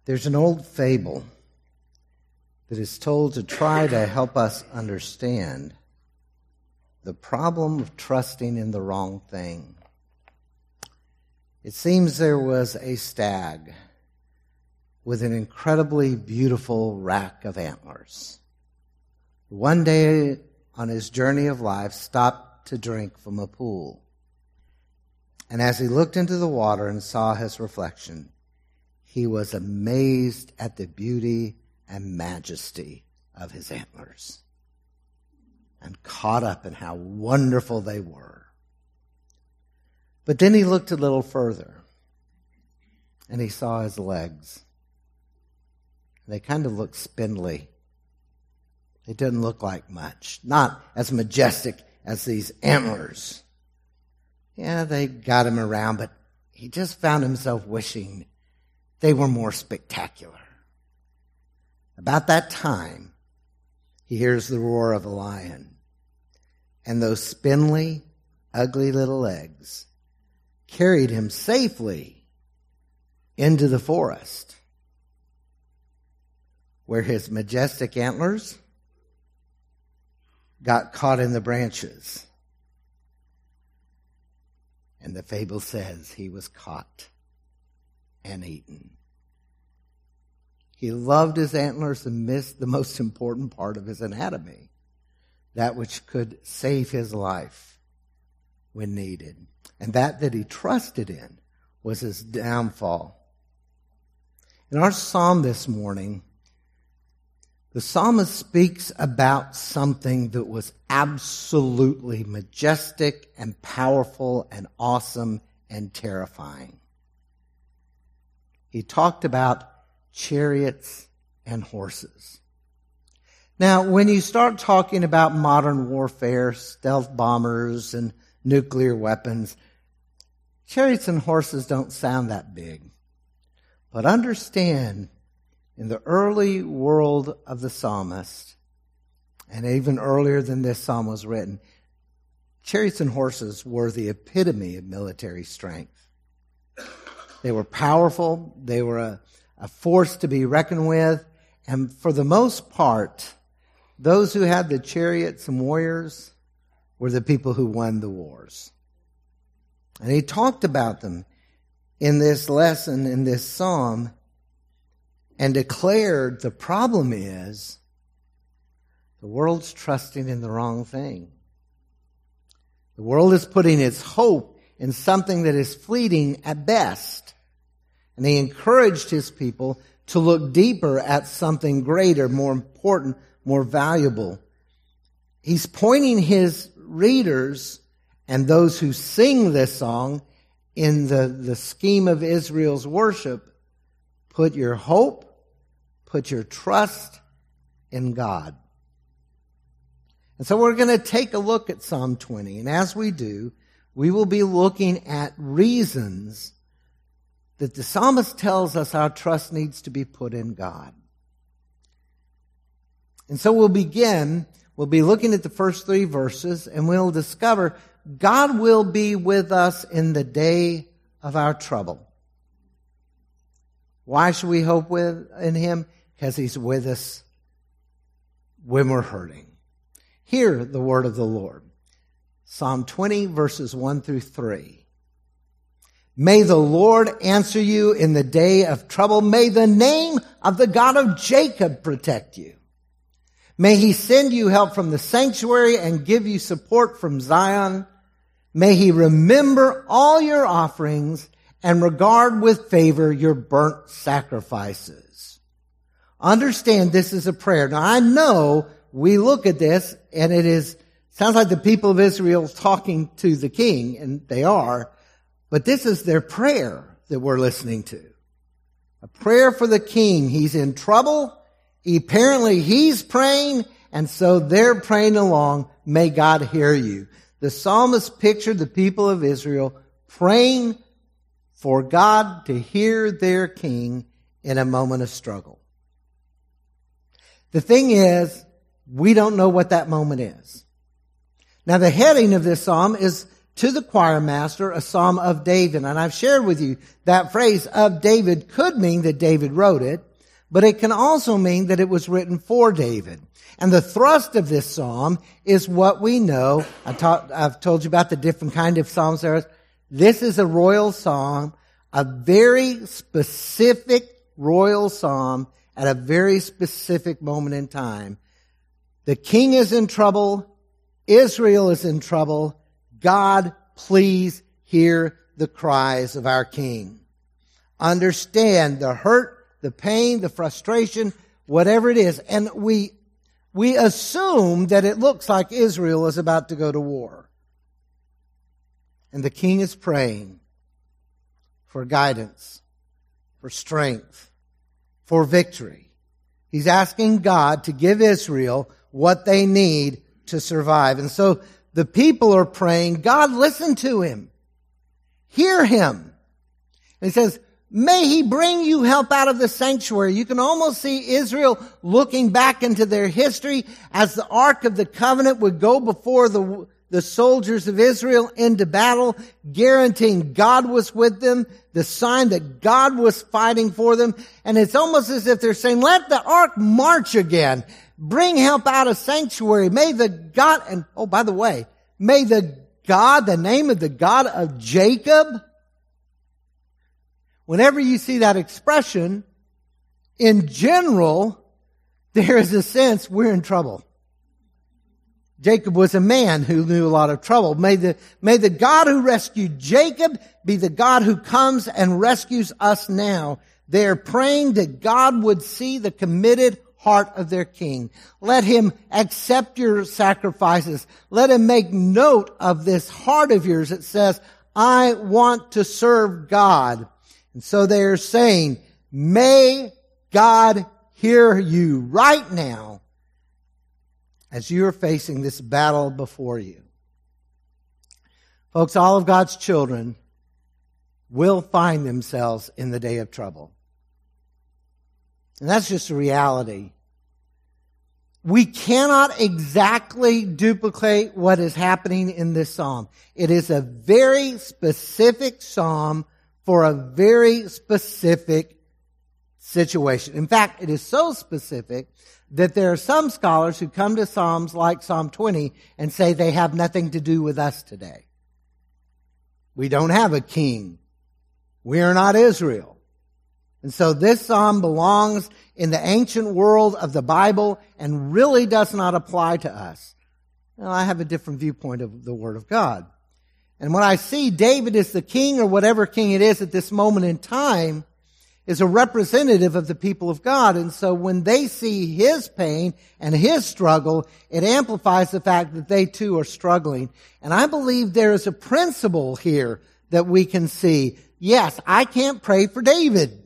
There's an old fable that is told to try to help us understand the problem of trusting in the wrong thing. It seems there was a stag with an incredibly beautiful rack of antlers. One day on his journey of life, stopped to drink from a pool. And as he looked into the water and saw his reflection, he was amazed at the beauty and majesty of his antlers and caught up in how wonderful they were. But then he looked a little further and he saw his legs. They kind of looked spindly. They didn't look like much, not as majestic as these antlers. Yeah, they got him around, but he just found himself wishing they were more spectacular. About that time, he hears the roar of a lion. And those spindly, ugly little legs carried him safely into the forest, where his majestic antlers got caught in the branches. And the fable says he was caught and eaten. He loved his antlers and missed the most important part of his anatomy, that which could save his life when needed. And that he trusted in was his downfall. In our psalm this morning, the psalmist speaks about something that was absolutely majestic and powerful and awesome and terrifying. He talked about chariots and horses. Now, when you start talking about modern warfare, stealth bombers and nuclear weapons, chariots and horses don't sound that big. But understand, in the early world of the psalmist, and even earlier than this psalm was written, chariots and horses were the epitome of military strength. They were powerful. They were a force to be reckoned with. And for the most part, those who had the chariots and warriors were the people who won the wars. And he talked about them in this lesson, in this psalm, and declared the problem is the world's trusting in the wrong thing. The world is putting its hope in something that is fleeting at best. And he encouraged his people to look deeper at something greater, more important, more valuable. He's pointing his readers and those who sing this song in the scheme of Israel's worship, put your hope, put your trust in God. And so we're going to take a look at Psalm 20. And as we do, we will be looking at reasons that the psalmist tells us our trust needs to be put in God. And so we'll be looking at the first 3 verses, and we'll discover God will be with us in the day of our trouble. Why should we hope in Him? Because He's with us when we're hurting. Hear the word of the Lord. Psalm 20, verses 1 through 3. May the Lord answer you in the day of trouble. May the name of the God of Jacob protect you. May He send you help from the sanctuary and give you support from Zion. May He remember all your offerings and regard with favor your burnt sacrifices. Understand this is a prayer. Now I know we look at this and sounds like the people of Israel talking to the king, and they are, but this is their prayer that we're listening to. A prayer for the king. He's in trouble. Apparently he's praying, and so they're praying along. May God hear you. The psalmist pictured the people of Israel praying for God to hear their king in a moment of struggle. The thing is, we don't know what that moment is. Now, the heading of this psalm is to the choir master a psalm of David. And I've shared with you that phrase of David could mean that David wrote it, but it can also mean that it was written for David. And the thrust of this psalm is what we know. I've told you about the different kind of psalms there is. This is a royal psalm, a very specific royal psalm at a very specific moment in time. The king is in trouble. Israel is in trouble. God, please hear the cries of our king. Understand the hurt, the pain, the frustration, whatever it is. And we assume that it looks like Israel is about to go to war. And the king is praying for guidance, for strength, for victory. He's asking God to give Israel what they need to survive. And so the people are praying, God, listen to him. Hear him. And he says, may he bring you help out of the sanctuary. You can almost see Israel looking back into their history as the Ark of the Covenant would go before the soldiers of Israel into battle, guaranteeing God was with them, the sign that God was fighting for them. And it's almost as if they're saying, let the Ark march again. Bring help out of sanctuary. May the God, and oh, by the way, may the God, the name of the God of Jacob. Whenever you see that expression, in general, there is a sense we're in trouble. Jacob was a man who knew a lot of trouble. May the God who rescued Jacob be the God who comes and rescues us now. They're praying that God would see the committed heart of their king. Let him accept your sacrifices. Let him make note of this heart of yours that says, I want to serve God. And so they are saying, may God hear you right now as you are facing this battle before you. Folks, all of God's children will find themselves in the day of trouble. And that's just a reality. We cannot exactly duplicate what is happening in this psalm. It is a very specific psalm for a very specific situation. In fact, it is so specific that there are some scholars who come to Psalms like Psalm 20 and say they have nothing to do with us today. We don't have a king. We are not Israel. And so this psalm belongs in the ancient world of the Bible and really does not apply to us. Now, I have a different viewpoint of the Word of God. And when I see David as the king or whatever king it is at this moment in time is a representative of the people of God. And so when they see his pain and his struggle, it amplifies the fact that they too are struggling. And I believe there is a principle here that we can see. Yes, I can't pray for David.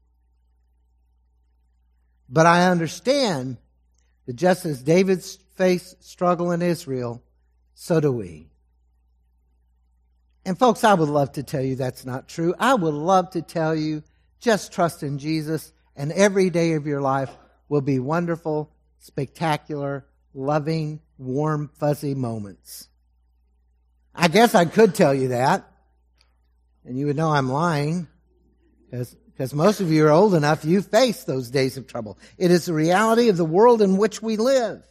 But I understand that just as David faced struggle in Israel, so do we. And folks, I would love to tell you that's not true. I would love to tell you just trust in Jesus and every day of your life will be wonderful, spectacular, loving, warm, fuzzy moments. I guess I could tell you that. And you would know I'm lying because most of you are old enough, you face those days of trouble. It is the reality of the world in which we live.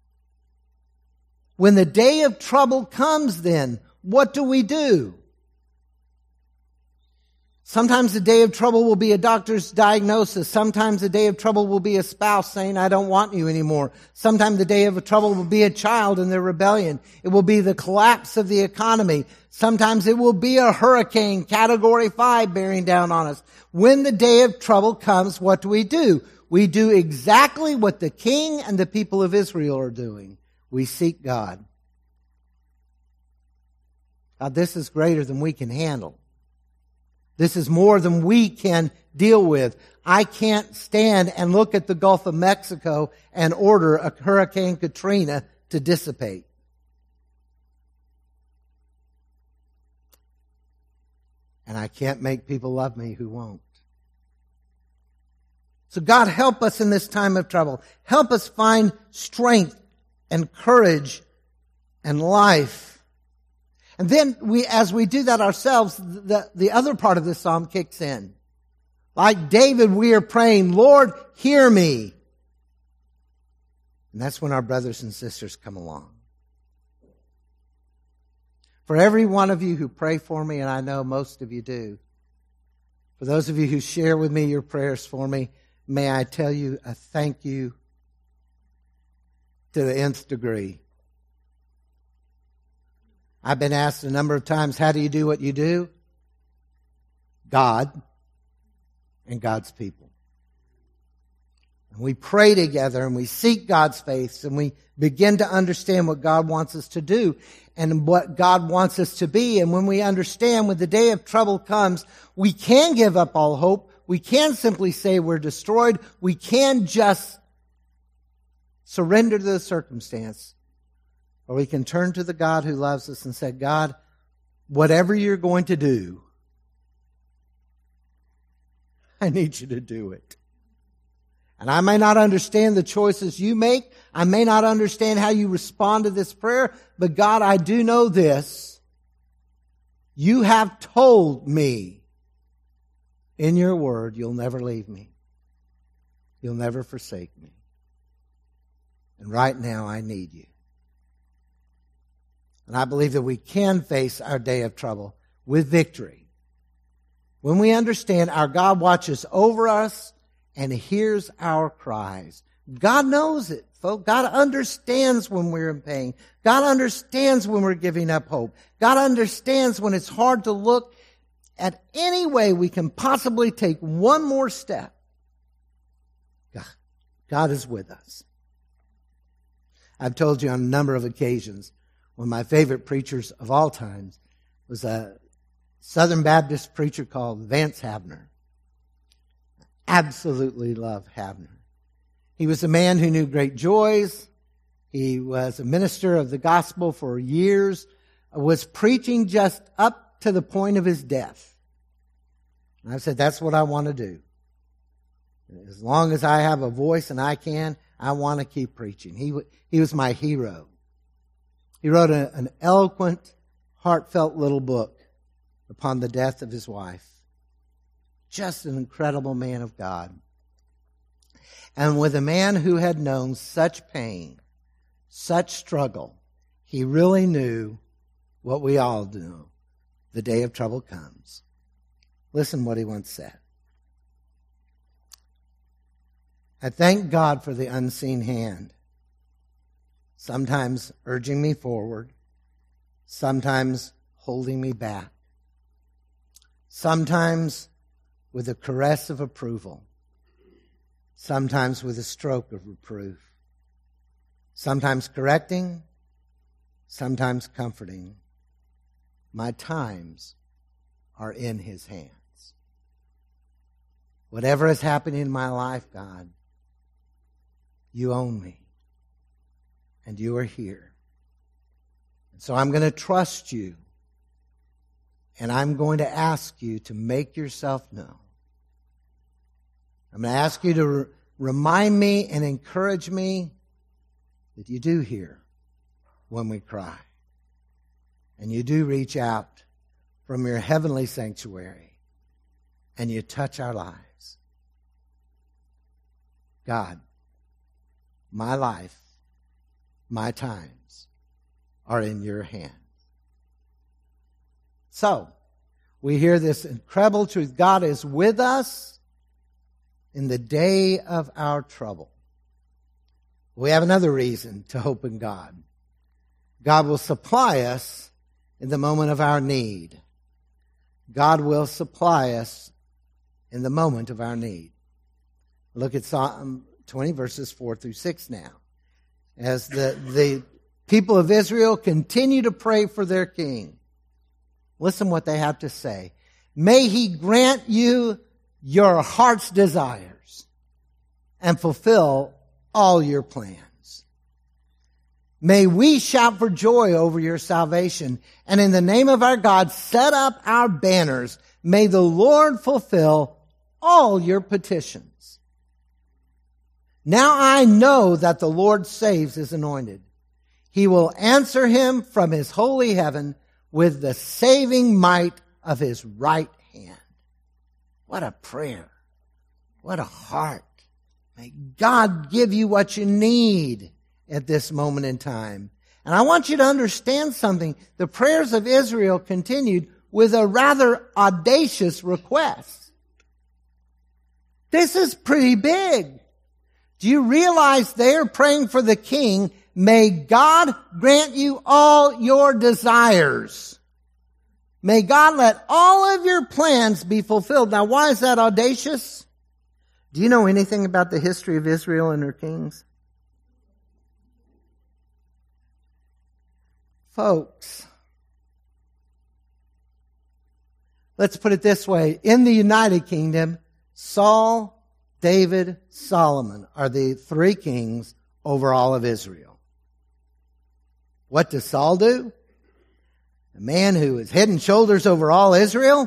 When the day of trouble comes then, what do? Sometimes the day of trouble will be a doctor's diagnosis. Sometimes the day of trouble will be a spouse saying, I don't want you anymore. Sometimes the day of trouble will be a child in their rebellion. It will be the collapse of the economy. Sometimes it will be a hurricane, category 5, bearing down on us. When the day of trouble comes, what do? We do exactly what the king and the people of Israel are doing. We seek God. God, this is greater than we can handle. This is more than we can deal with. I can't stand and look at the Gulf of Mexico and order a Hurricane Katrina to dissipate. And I can't make people love me who won't. So God, help us in this time of trouble. Help us find strength and courage and life. And then as we do that ourselves, the other part of this psalm kicks in. Like David, we are praying, Lord, hear me. And that's when our brothers and sisters come along. For every one of you who pray for me, and I know most of you do, for those of you who share with me your prayers for me, may I tell you a thank you to the nth degree. I've been asked a number of times, how do you do what you do? God and God's people. And we pray together and we seek God's face and we begin to understand what God wants us to do and what God wants us to be. And when we understand when the day of trouble comes, we can give up all hope. We can simply say we're destroyed. We can just surrender to the circumstance. Or we can turn to the God who loves us and say, God, whatever you're going to do, I need you to do it. And I may not understand the choices you make. I may not understand how you respond to this prayer. But God, I do know this. You have told me in your word, you'll never leave me. You'll never forsake me. And right now I need you. And I believe that we can face our day of trouble with victory. When we understand our God watches over us and hears our cries. God knows it, folks. God understands when we're in pain. God understands when we're giving up hope. God understands when it's hard to look at any way we can possibly take one more step. God is with us. I've told you on a number of occasions, one of my favorite preachers of all times was a Southern Baptist preacher called Vance Havner. Absolutely love Havner. He was a man who knew great joys. He was a minister of the gospel for years, was preaching just up to the point of his death. And I said, that's what I want to do. As long as I have a voice and I can, I want to keep preaching. He was my hero. He wrote an eloquent, heartfelt little book upon the death of his wife. Just an incredible man of God. And with a man who had known such pain, such struggle, he really knew what we all do. The day of trouble comes. Listen what he once said. I thank God for the unseen hand, sometimes urging me forward, sometimes holding me back, sometimes with a caress of approval, sometimes with a stroke of reproof, sometimes correcting, sometimes comforting. My times are in his hands. Whatever is happening in my life, God, you own me. And you are here. And so I'm going to trust you. And I'm going to ask you to make yourself known. I'm going to ask you to remind me and encourage me that you do hear when we cry. And you do reach out from your heavenly sanctuary and you touch our lives. God, my life, my times are in your hands. So, we hear this incredible truth. God is with us in the day of our trouble. We have another reason to hope in God. God will supply us in the moment of our need. God will supply us in the moment of our need. Look at Psalm 20, verses 4 through 6 now. As the people of Israel continue to pray for their king. Listen what they have to say. May he grant you your heart's desires and fulfill all your plans. May we shout for joy over your salvation, and in the name of our God set up our banners. May the Lord fulfill all your petitions. Now I know that the Lord saves his anointed. He will answer him from his holy heaven with the saving might of his right hand. What a prayer. What a heart. May God give you what you need at this moment in time. And I want you to understand something. The prayers of Israel continued with a rather audacious request. This is pretty big. Do you realize they are praying for the king? May God grant you all your desires. May God let all of your plans be fulfilled. Now, why is that audacious? Do you know anything about the history of Israel and her kings? Folks, let's put it this way. In the United Kingdom, Saul, David, Solomon are the three kings over all of Israel. What does Saul do? A man who is head and shoulders over all Israel.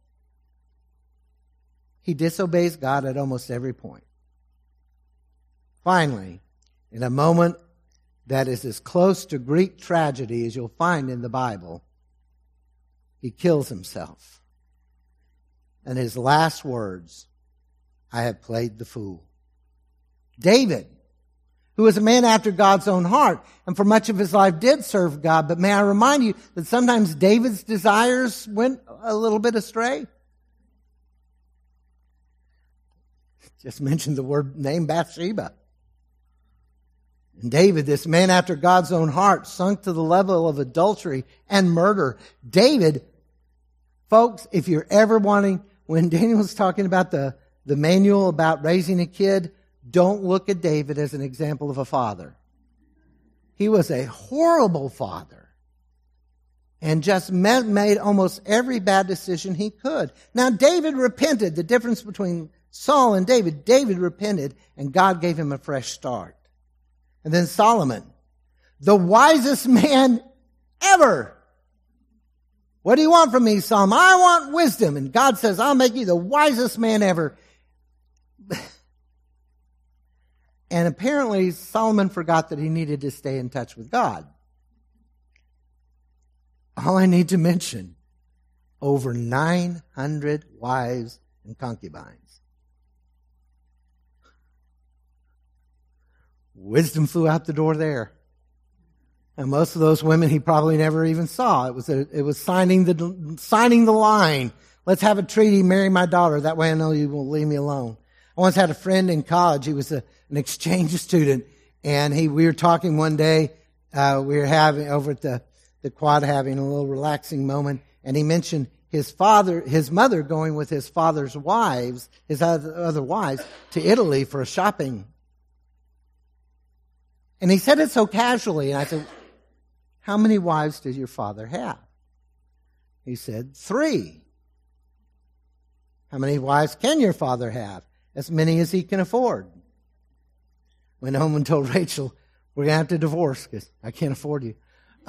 He disobeys God at almost every point. Finally, in a moment that is as close to Greek tragedy as you'll find in the Bible, he kills himself. And his last words, I have played the fool. David, who was a man after God's own heart, and for much of his life did serve God, but may I remind you that sometimes David's desires went a little bit astray? Just mentioned the name Bathsheba. And David, this man after God's own heart, sunk to the level of adultery and murder. David, folks, if you're ever wanting, when Daniel was talking about the manual about raising a kid, don't look at David as an example of a father. He was a horrible father and just made almost every bad decision he could. Now, David repented. The difference between Saul and David, David repented and God gave him a fresh start. And then Solomon, the wisest man ever. What do you want from me, Solomon? I want wisdom. And God says, I'll make you the wisest man ever. And apparently Solomon forgot that he needed to stay in touch with God. All I need to mention, over 900 wives and concubines. Wisdom flew out the door there. And most of those women he probably never even saw. It was signing the line. Let's have a treaty, marry my daughter. That way I know you won't leave me alone. I once had a friend in college. He was an exchange student. And we were talking one day. We were having over at the quad having a little relaxing moment. And he mentioned his mother going with his father's wives, his other wives, to Italy for a shopping. And he said it so casually. And I said, how many wives does your father have? He said, 3. How many wives can your father have? As many as he can afford. Went home and told Rachel, we're going to have to divorce because I can't afford you.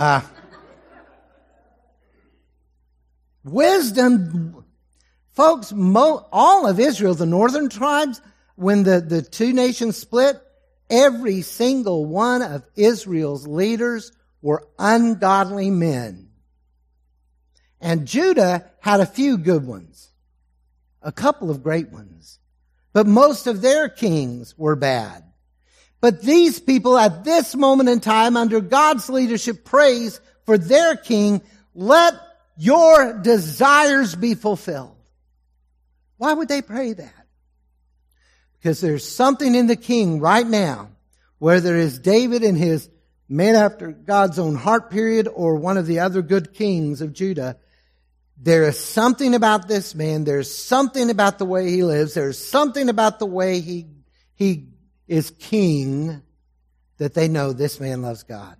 Wisdom. Folks, all of Israel, the northern tribes, when the two nations split, every single one of Israel's leaders were ungodly men. And Judah had a few good ones, a couple of great ones. But most of their kings were bad. But these people at this moment in time, under God's leadership, prays for their king, let your desires be fulfilled. Why would they pray that? Because there's something in the king right now, whether it is David in his man after God's own heart period or one of the other good kings of Judah, there is something about this man. There's something about the way he lives. There's something about the way he is king that they know this man loves God.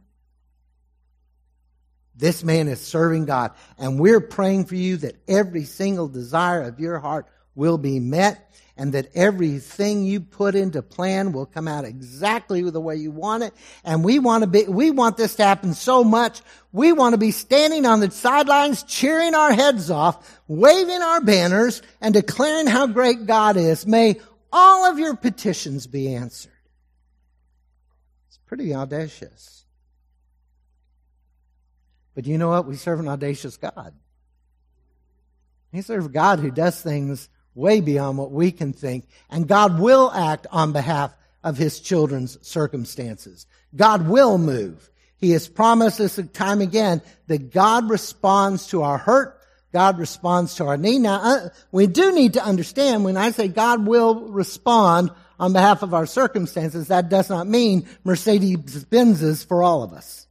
This man is serving God. And we're praying for you that every single desire of your heart will be met and that everything you put into plan will come out exactly the way you want it. And we want this to happen so much. We want to be standing on the sidelines, cheering our heads off, waving our banners, and declaring how great God is. May all of your petitions be answered. It's pretty audacious. But you know what? We serve an audacious God. We serve a God who does things way beyond what we can think. And God will act on behalf of His children's circumstances. God will move. He has promised us time again that God responds to our hurt. God responds to our need. Now, we do need to understand when I say God will respond on behalf of our circumstances, that does not mean Mercedes-Benzes for all of us.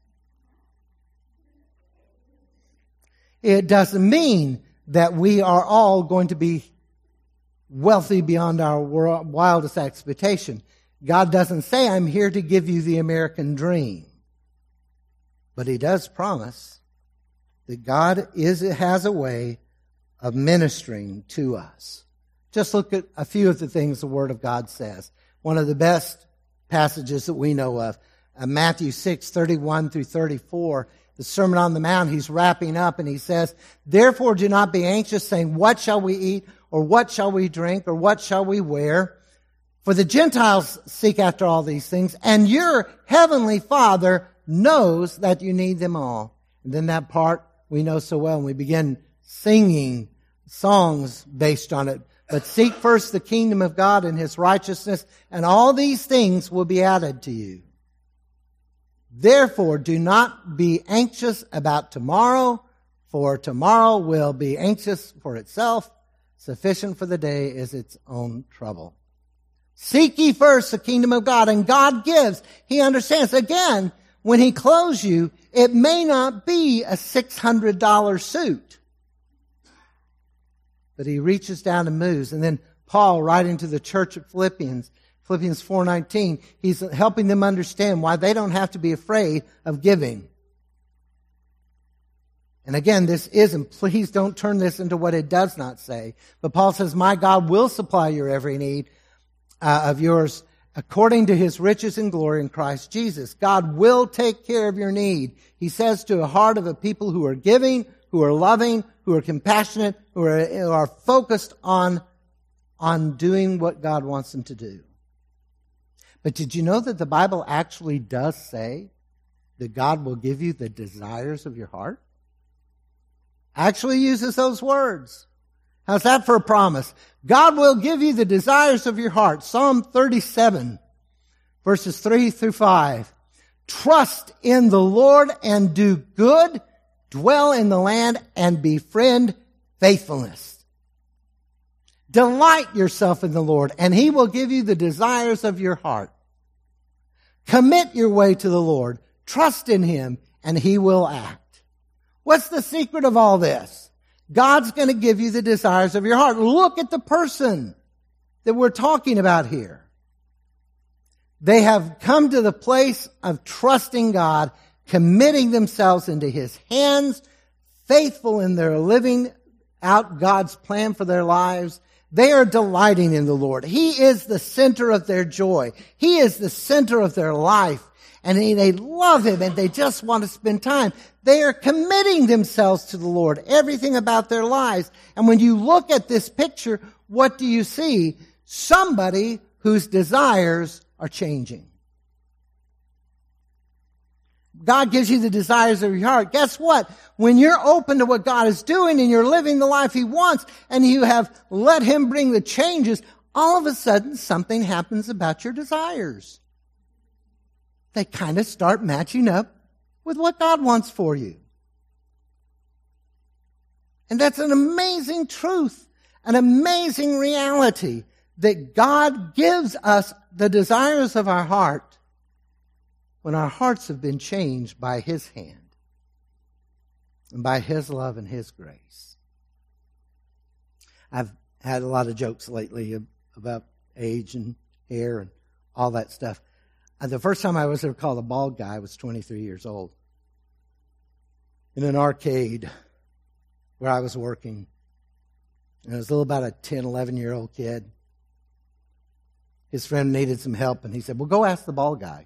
It doesn't mean that we are all going to be wealthy beyond our wildest expectation. God doesn't say, I'm here to give you the American dream. But He does promise that God has a way of ministering to us. Just look at a few of the things the Word of God says. One of the best passages that we know of, Matthew 6:31 through 34, the Sermon on the Mount, He's wrapping up and He says, therefore do not be anxious, saying, what shall we eat, or what shall we drink, or what shall we wear? For the Gentiles seek after all these things, and your heavenly Father knows that you need them all. And then that part we know so well, and we begin singing songs based on it. But seek first the kingdom of God and His righteousness, and all these things will be added to you. Therefore, do not be anxious about tomorrow, for tomorrow will be anxious for itself. Sufficient for the day is its own trouble. Seek ye first the kingdom of God, and God gives. He understands. Again, when He clothes you, it may not be a $600 suit. But He reaches down and moves. And then Paul, writing to the church at Philippians 4:19, he's helping them understand why they don't have to be afraid of giving. And again, this isn't, please don't turn this into what it does not say. But Paul says, my God will supply your every need of yours according to His riches and glory in Christ Jesus. God will take care of your need. He says to the heart of a people who are giving, who are loving, who are compassionate, who are focused on doing what God wants them to do. But did you know that the Bible actually does say that God will give you the desires of your heart? Actually uses those words. How's that for a promise? God will give you the desires of your heart. Psalm 37, verses 3 through 5. Trust in the Lord and do good. Dwell in the land and befriend faithfulness. Delight yourself in the Lord, and He will give you the desires of your heart. Commit your way to the Lord. Trust in Him, and He will act. What's the secret of all this? God's going to give you the desires of your heart. Look at the person that we're talking about here. They have come to the place of trusting God, committing themselves into His hands, faithful in their living out God's plan for their lives. They are delighting in the Lord. He is the center of their joy. He is the center of their life. And they love Him and they just want to spend time. They are committing themselves to the Lord, everything about their lives. And when you look at this picture, what do you see? Somebody whose desires are changing. God gives you the desires of your heart. Guess what? When you're open to what God is doing and you're living the life He wants and you have let Him bring the changes, all of a sudden something happens about your desires. They kind of start matching up with what God wants for you. And that's an amazing truth, an amazing reality that God gives us the desires of our heart when our hearts have been changed by His hand and by His love and His grace. I've had a lot of jokes lately about age and hair and all that stuff. The first time I was ever called a bald guy, I was 23 years old. In an arcade where I was working. And I was about a 10, 11-year-old kid. His friend needed some help, and he said, well, go ask the bald guy.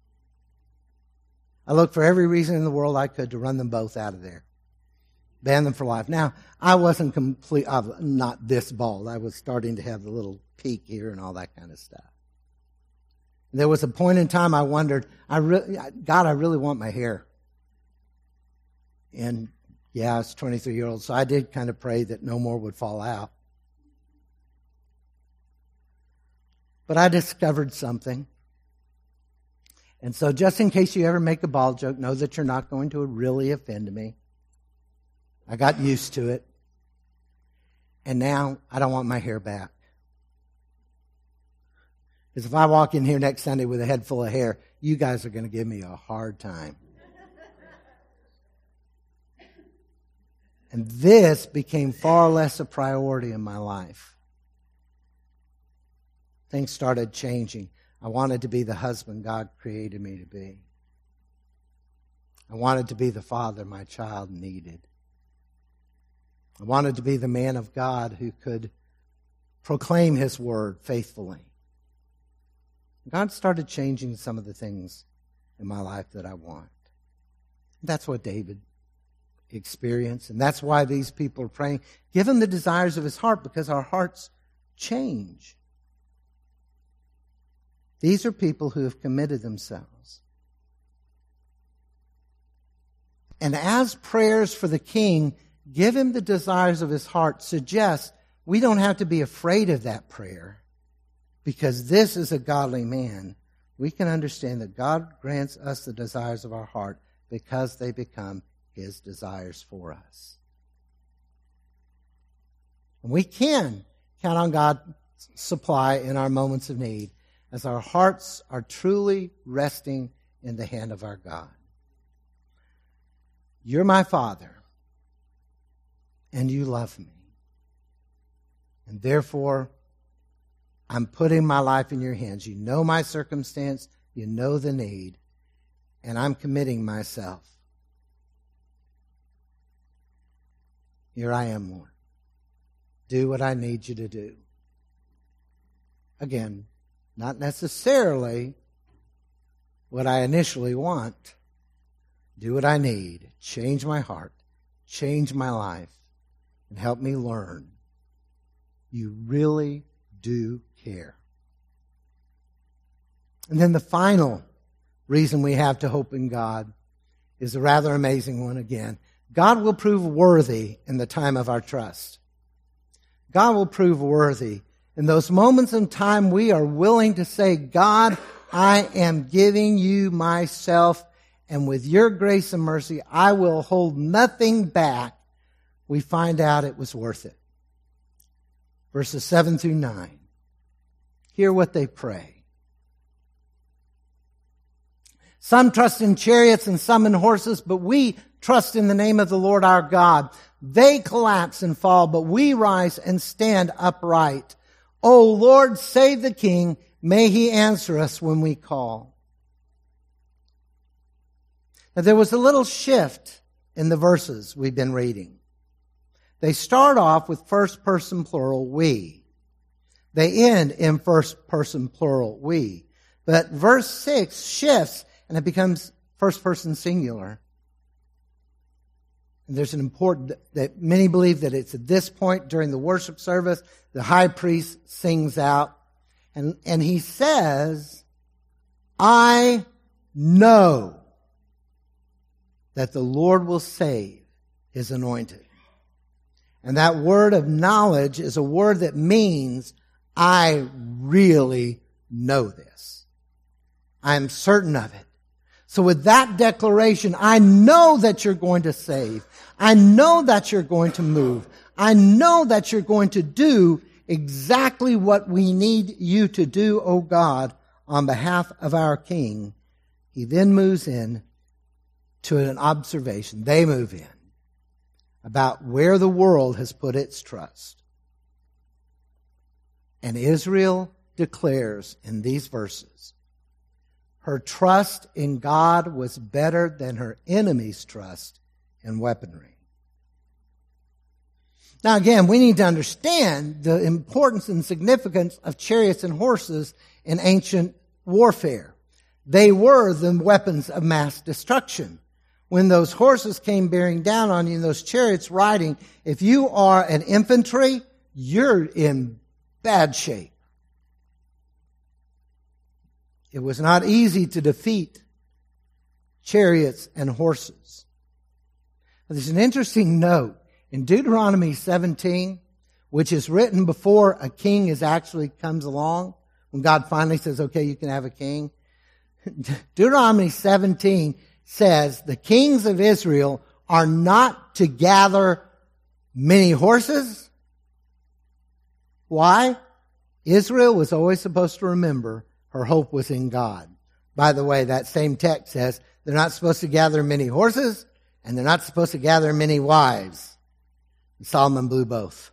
I looked for every reason in the world I could to run them both out of there. Ban them for life. Now, I wasn't not this bald. I was starting to have the little peak here and all that kind of stuff. There was a point in time I wondered, God, I really want my hair. And yeah, I was 23-year-old, so I did kind of pray that no more would fall out. But I discovered something. And so just in case you ever make a ball joke, know that you're not going to really offend me. I got used to it. And now I don't want my hair back. Because if I walk in here next Sunday with a head full of hair, you guys are going to give me a hard time. And this became far less a priority in my life. Things started changing. I wanted to be the husband God created me to be. I wanted to be the father my child needed. I wanted to be the man of God who could proclaim His word faithfully. God started changing some of the things in my life that I want. That's what David experienced, and that's why these people are praying. Give him the desires of his heart, because our hearts change. These are people who have committed themselves. And as prayers for the king, give him the desires of his heart, suggests we don't have to be afraid of that prayer, because this is a godly man. We can understand that God grants us the desires of our heart because they become His desires for us. And we can count on God's supply in our moments of need as our hearts are truly resting in the hand of our God. You're my Father, and you love me. And therefore, I'm putting my life in your hands. You know my circumstance, you know the need, and I'm committing myself. Here I am, Lord. Do what I need you to do. Again, not necessarily what I initially want. Do what I need. Change my heart. Change my life. And help me learn. You really do care. And then the final reason we have to hope in God is a rather amazing one again. God will prove worthy in the time of our trust. God will prove worthy. In those moments in time we are willing to say, God, I am giving you myself, and with your grace and mercy, I will hold nothing back. We find out it was worth it. Verses 7 through 9. Hear what they pray. Some trust in chariots and some in horses, but we trust in the name of the Lord our God. They collapse and fall, but we rise and stand upright. O Lord, save the king. May he answer us when we call. Now, there was a little shift in the verses we've been reading. They start off with first person plural, we. They end in first person plural, we. But verse 6 shifts and it becomes first person singular. And there's an important, that many believe that it's at this point during the worship service, the high priest sings out and he says, I know that the Lord will save his anointed. And that word of knowledge is a word that means I really know this. I'm certain of it. So with that declaration, I know that you're going to save. I know that you're going to move. I know that you're going to do exactly what we need you to do, O God, on behalf of our King. He then moves in to an observation. They move in about where the world has put its trust. And Israel declares in these verses, her trust in God was better than her enemy's trust in weaponry. Now again, we need to understand the importance and significance of chariots and horses in ancient warfare. They were the weapons of mass destruction. When those horses came bearing down on you, those chariots riding, if you are an infantry, you're in bad shape. It was not easy to defeat chariots and horses. There's an interesting note in Deuteronomy 17, which is written before a king actually comes along, when God finally says, okay, you can have a king. Deuteronomy 17 says the kings of Israel are not to gather many horses. Why? Israel was always supposed to remember her hope was in God. By the way, that same text says they're not supposed to gather many horses and they're not supposed to gather many wives. Solomon blew both.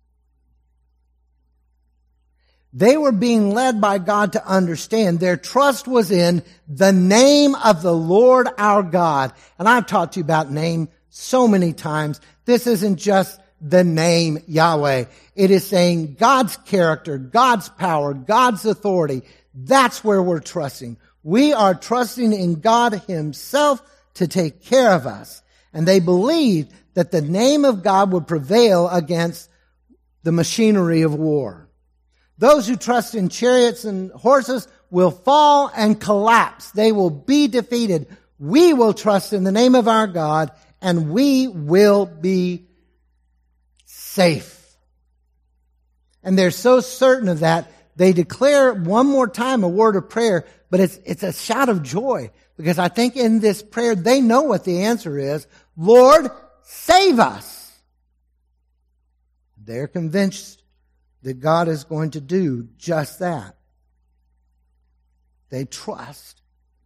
They were being led by God to understand their trust was in the name of the Lord our God. And I've talked to you about name so many times. This isn't just the name Yahweh. It is saying God's character, God's power, God's authority. That's where we're trusting. We are trusting in God Himself to take care of us. And they believed that the name of God would prevail against the machinery of war. Those who trust in chariots and horses will fall and collapse. They will be defeated. We will trust in the name of our God, and we will be safe. And they're so certain of that, they declare one more time a word of prayer, but it's a shout of joy, because I think in this prayer they know what the answer is. Lord, save us. They're convinced that God is going to do just that. They trust.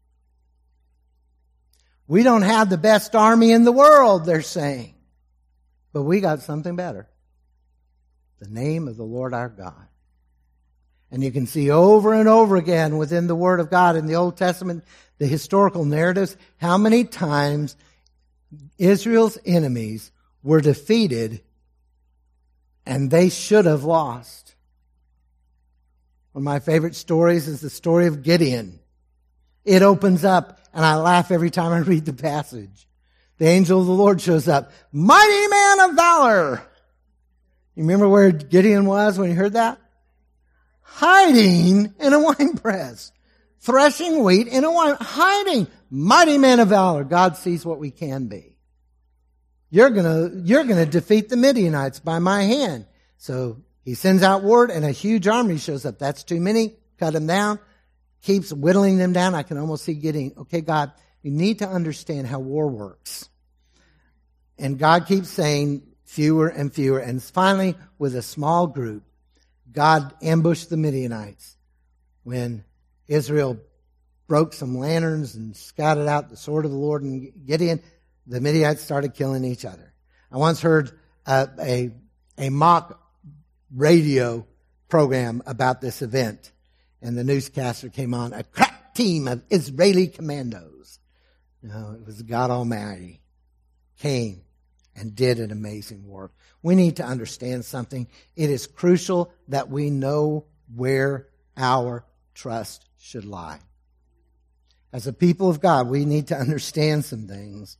We don't have the best army in the world, they're saying. But we got something better. The name of the Lord our God. And you can see over and over again within the Word of God in the Old Testament, the historical narratives, how many times Israel's enemies were defeated and they should have lost. One of my favorite stories is the story of Gideon. It opens up, and I laugh every time I read the passage. The angel of the Lord shows up. Mighty man of valor! You remember where Gideon was when you heard that? Hiding in a winepress. Threshing wheat in a wine. Hiding. Mighty man of valor. God sees what we can be. You're gonna defeat the Midianites by my hand. So he sends out word and a huge army shows up. That's too many. Cut them down. Keeps whittling them down. I can almost see getting, okay, God, you need to understand how war works. And God keeps saying fewer and fewer. And finally, with a small group, God ambushed the Midianites. When Israel broke some lanterns and scouted out the sword of the Lord and Gideon, the Midianites started killing each other. I once heard a mock radio program about this event, and the newscaster came on, a crack team of Israeli commandos. No, it was God Almighty came and did an amazing work. We need to understand something. It is crucial that we know where our trust should lie. As a people of God, we need to understand some things.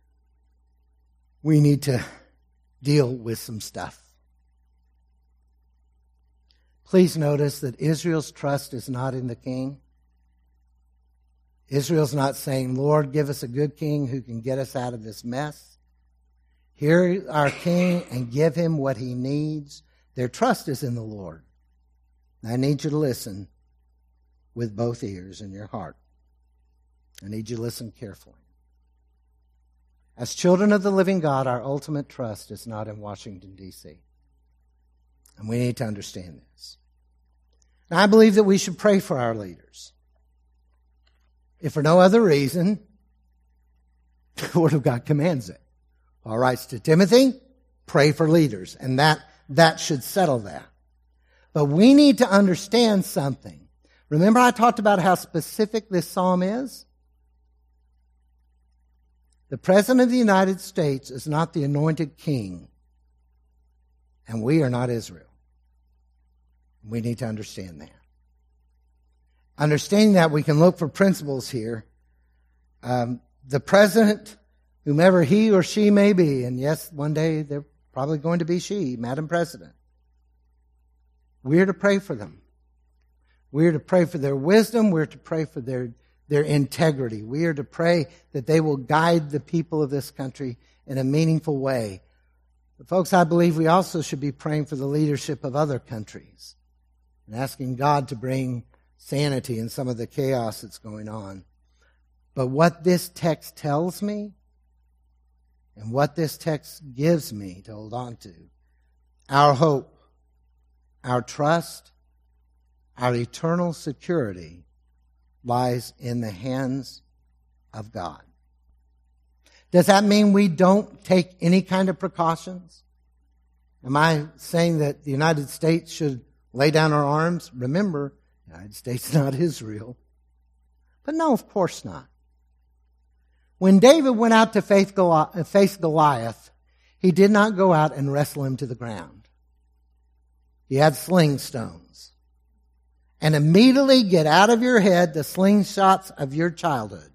We need to deal with some stuff. Please notice that Israel's trust is not in the king. Israel's not saying, Lord, give us a good king who can get us out of this mess. Hear our king and give him what he needs. Their trust is in the Lord. I need you to listen with both ears in your heart. I need you to listen carefully. As children of the living God, our ultimate trust is not in Washington, D.C. And we need to understand this. Now, I believe that we should pray for our leaders. If for no other reason, the Word of God commands it. Paul writes to Timothy, pray for leaders. And that should settle that. But we need to understand something. Remember I talked about how specific this psalm is? The President of the United States is not the anointed king, and we are not Israel. We need to understand that. Understanding that, we can look for principles here. The president, whomever he or she may be, and yes, one day they're probably going to be she, Madam President. We're to pray for them. We're to pray for their wisdom. We're to pray for their their integrity. We are to pray that they will guide the people of this country in a meaningful way. But folks, I believe we also should be praying for the leadership of other countries and asking God to bring sanity in some of the chaos that's going on. But what this text tells me and what this text gives me to hold on to, our hope, our trust, our eternal security lies in the hands of God. Does that mean we don't take any kind of precautions? Am I saying that the United States should lay down our arms? Remember, the United States is not Israel. But no, of course not. When David went out to face Goliath, he did not go out and wrestle him to the ground. He had sling stones. And immediately get out of your head the slingshots of your childhood.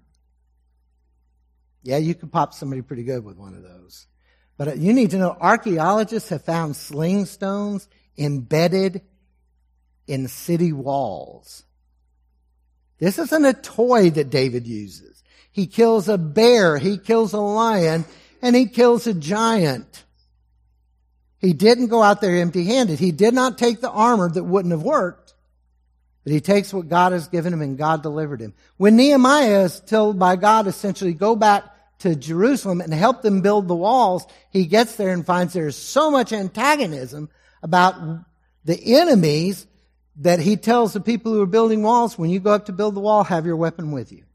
Yeah, you could pop somebody pretty good with one of those. But you need to know, archaeologists have found sling stones embedded in city walls. This isn't a toy that David uses. He kills a bear, he kills a lion, and he kills a giant. He didn't go out there empty-handed. He did not take the armor that wouldn't have worked. But he takes what God has given him, and God delivered him. When Nehemiah is told by God essentially go back to Jerusalem and help them build the walls, he gets there and finds there's so much antagonism about the enemies that he tells the people who are building walls, when you go up to build the wall, have your weapon with you.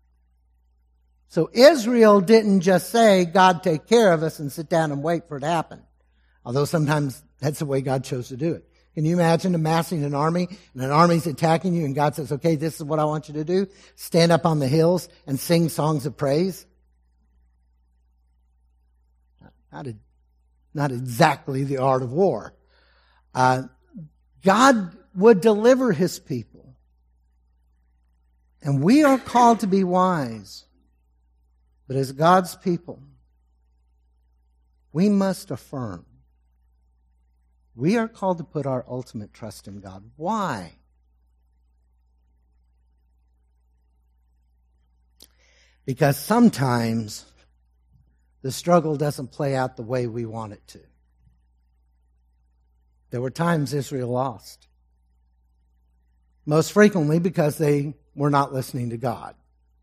So Israel didn't just say, God, take care of us, and sit down and wait for it to happen. Although sometimes that's the way God chose to do it. Can you imagine amassing an army, and an army's attacking you, and God says, okay, this is what I want you to do. Stand up on the hills and sing songs of praise? Not exactly the art of war. God would deliver his people. And we are called to be wise. But as God's people, we must affirm. We are called to put our ultimate trust in God. Why? Because sometimes the struggle doesn't play out the way we want it to. There were times Israel lost. Most frequently because they were not listening to God.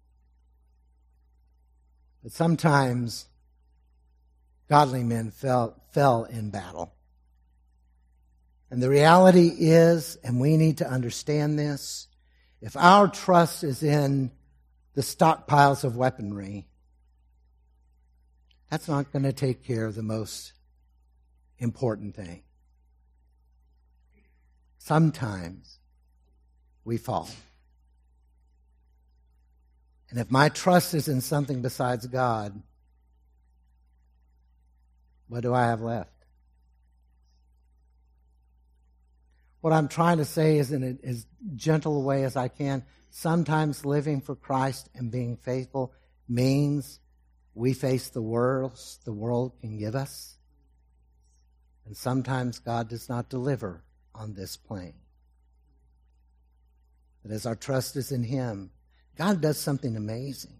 But sometimes godly men fell in battle. And the reality is, and we need to understand this, if our trust is in the stockpiles of weaponry, that's not going to take care of the most important thing. Sometimes we fall. And if my trust is in something besides God, what do I have left? What I'm trying to say is in as gentle a way as I can, sometimes living for Christ and being faithful means we face the worst the world can give us. And sometimes God does not deliver on this plane. But as our trust is in him, God does something amazing.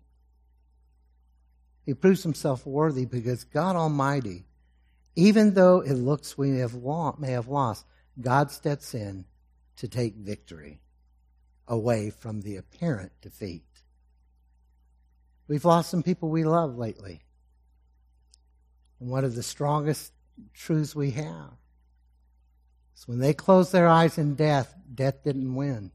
He proves himself worthy because God Almighty, even though it looks we may have lost, God steps in to take victory away from the apparent defeat. We've lost some people we love lately. And one of the strongest truths we have is when they close their eyes in death, death didn't win.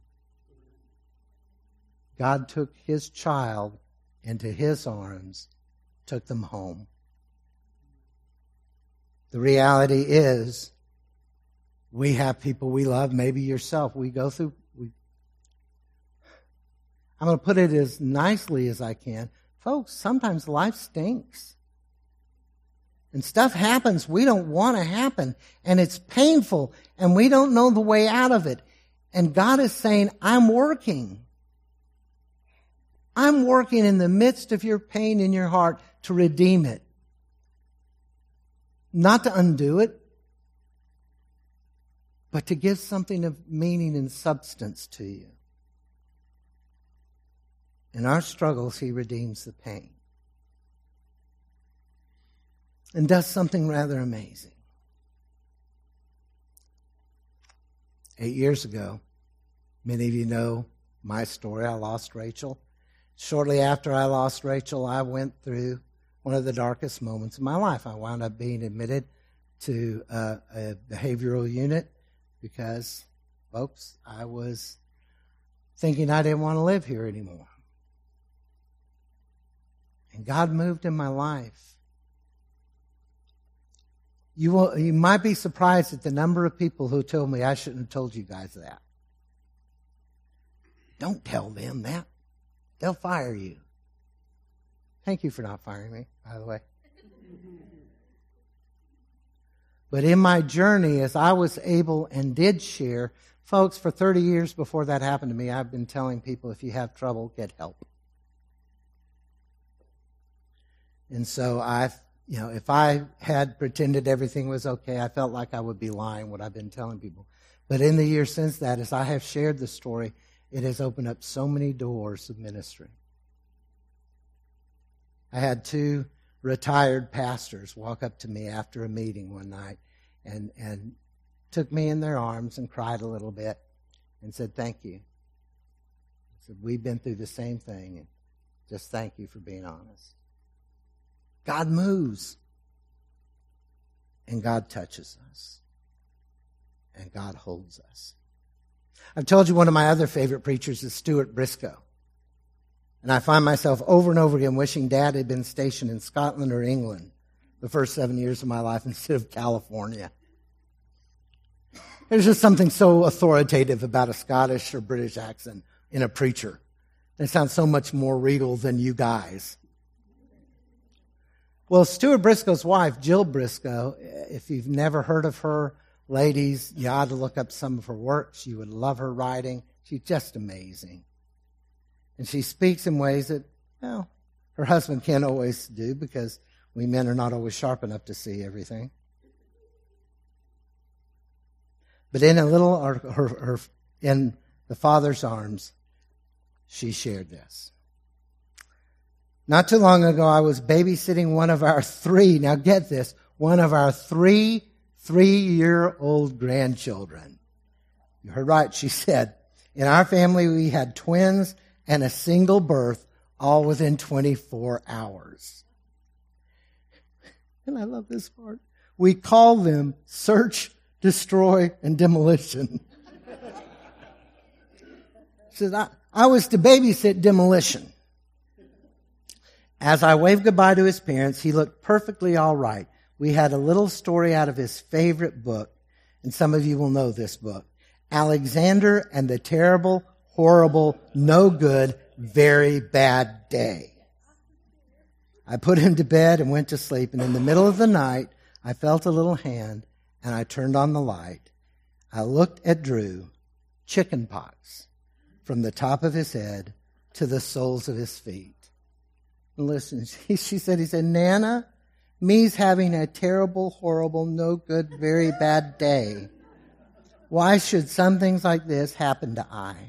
God took his child into his arms, took them home. The reality is, we have people we love, maybe yourself. I'm going to put it as nicely as I can. Folks, sometimes life stinks. And stuff happens we don't want to happen. And it's painful. And we don't know the way out of it. And God is saying, I'm working. I'm working in the midst of your pain in your heart to redeem it. Not to undo it, but to give something of meaning and substance to you. In our struggles, he redeems the pain. And does something rather amazing. 8 years ago, many of you know my story. I lost Rachel. Shortly after I lost Rachel, I went through one of the darkest moments of my life. I wound up being admitted to a behavioral unit because, folks, I was thinking I didn't want to live here anymore. And God moved in my life. You might be surprised at the number of people who told me I shouldn't have told you guys that. Don't tell them that. They'll fire you. Thank you for not firing me, by the way. But in my journey, as I was able and did share, folks, for 30 years before that happened to me, I've been telling people, if you have trouble, get help. And so if I had pretended everything was okay, I felt like I would be lying what I've been telling people. But in the years since that, as I have shared the story, it has opened up so many doors of ministry. I had 2 retired pastors walk up to me after a meeting one night and took me in their arms and cried a little bit and said, "Thank you." I said, "We've been through the same thing, and just thank you for being honest." God moves, and God touches us, and God holds us. I've told you one of my other favorite preachers is Stuart Briscoe. And I find myself over and over again wishing Dad had been stationed in Scotland or England the first 7 years of my life instead of California. There's just something so authoritative about a Scottish or British accent in a preacher. They sound so much more regal than you guys. Well, Stuart Briscoe's wife, Jill Briscoe, if you've never heard of her, ladies, you ought to look up some of her work. You would love her writing. She's just amazing. And she speaks in ways that, well, her husband can't always do because we men are not always sharp enough to see everything. But in in the Father's arms, she shared this. Not too long ago, I was babysitting one of our 3, now get this, one of our 3-year-old grandchildren. You heard right, she said. In our family, we had twins and a single birth, all within 24 hours. And I love this part. We call them search, destroy, and demolition. She says, I was to babysit demolition. As I waved goodbye to his parents, he looked perfectly all right. We had a little story out of his favorite book, and some of you will know this book, Alexander and the Terrible, Horrible, No Good, Very Bad Day. I put him to bed and went to sleep, and in the middle of the night, I felt a little hand, and I turned on the light. I looked at Drew, chicken pox, from the top of his head to the soles of his feet. And listen, he said, Nana, me's having a terrible, horrible, no good, very bad day. Why should some things like this happen to I?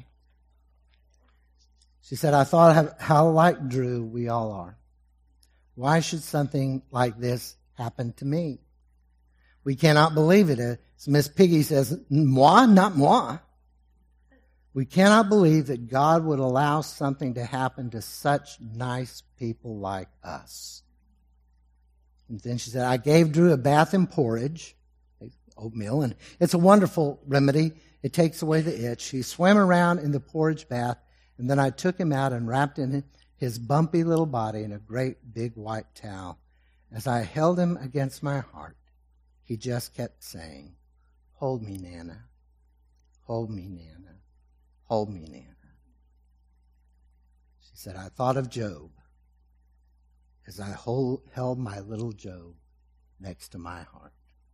She said, I thought how like Drew we all are. Why should something like this happen to me? We cannot believe it. As Miss Piggy says, moi, not moi. We cannot believe that God would allow something to happen to such nice people like us. And then she said, I gave Drew a bath in porridge, oatmeal, and it's a wonderful remedy. It takes away the itch. He swam around in the porridge bath, and then I took him out and wrapped in his bumpy little body in a great big white towel. As I held him against my heart, he just kept saying, hold me, Nana. Hold me, Nana. Hold me, Nana. She said, I thought of Job as I held my little Job next to my heart.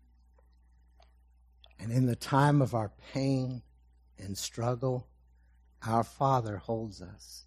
And in the time of our pain and struggle, our Father holds us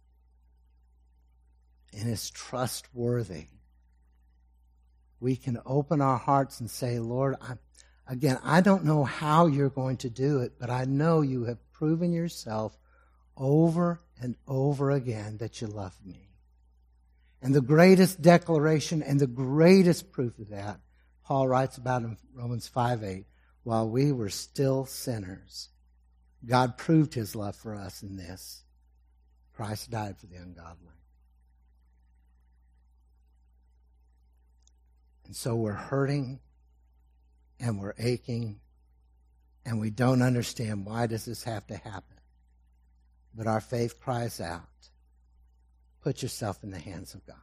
and is trustworthy. We can open our hearts and say, Lord, I don't know how you're going to do it, but I know you have proven yourself over and over again that you love me. And the greatest declaration and the greatest proof of that, Paul writes about in Romans 5:8, while we were still sinners, God proved his love for us in this: Christ died for the ungodly. And so we're hurting and we're aching and we don't understand, why does this have to happen? But our faith cries out, put yourself in the hands of God.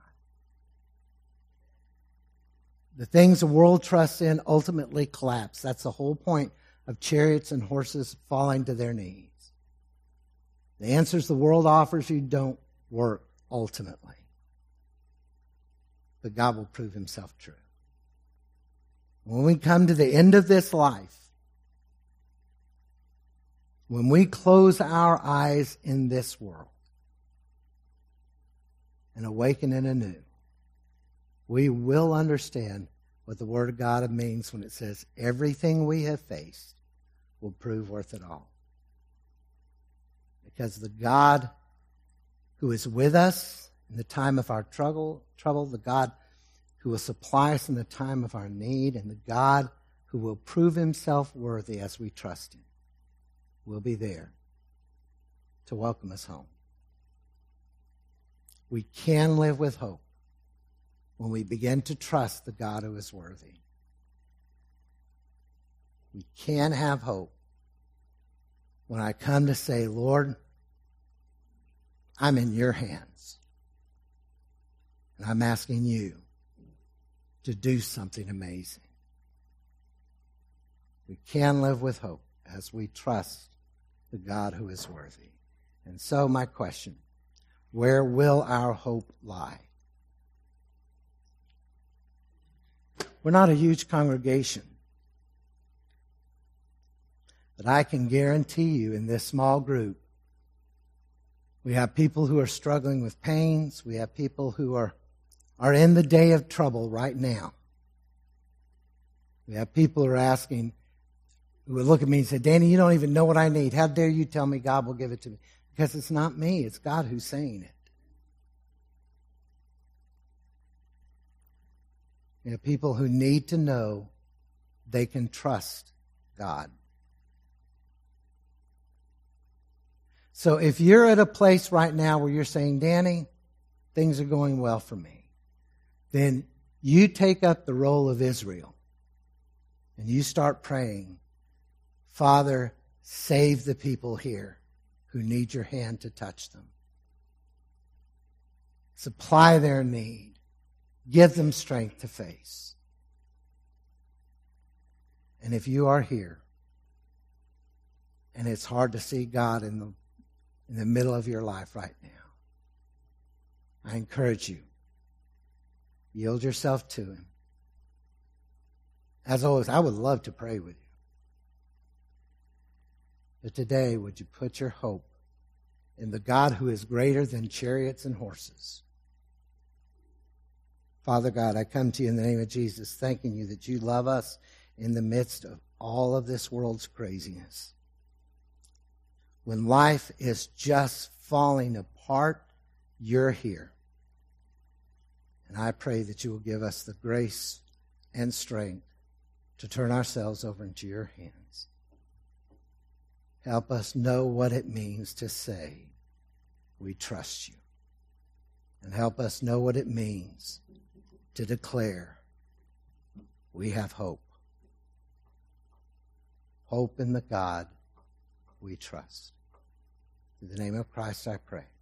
The things the world trusts in ultimately collapse. That's the whole point of chariots and horses falling to their knees. The answers the world offers you don't work ultimately. But God will prove himself true. When we come to the end of this life, when we close our eyes in this world and awaken in anew, we will understand what the Word of God means when it says everything we have faced will prove worth it all. Because the God who is with us in the time of our trouble, the God who will supply us in the time of our need, and the God who will prove himself worthy as we trust him, will be there to welcome us home. We can live with hope when we begin to trust the God who is worthy. We can have hope when I come to say, Lord, I'm in your hands. And I'm asking you to do something amazing. We can live with hope as we trust the God who is worthy. And so my question, where will our hope lie? We're not a huge congregation, but I can guarantee you in this small group, we have people who are struggling with pains. We have people who are in the day of trouble right now. We have people who are asking, who would look at me and say, Danny, you don't even know what I need. How dare you tell me God will give it to me? Because it's not me, it's God who's saying it. We have people who need to know they can trust God. So if you're at a place right now where you're saying, Danny, things are going well for me, then you take up the role of Israel and you start praying, Father, save the people here who need your hand to touch them. Supply their need. Give them strength to face. And if you are here and it's hard to see God in the middle of your life right now, I encourage you, yield yourself to him. As always, I would love to pray with you. But today, would you put your hope in the God who is greater than chariots and horses? Father God, I come to you in the name of Jesus, thanking you that you love us in the midst of all of this world's craziness. When life is just falling apart, you're here. And I pray that you will give us the grace and strength to turn ourselves over into your hands. Help us know what it means to say, we trust you. And help us know what it means to declare, we have hope. Hope in the God we trust. In the name of Christ I pray.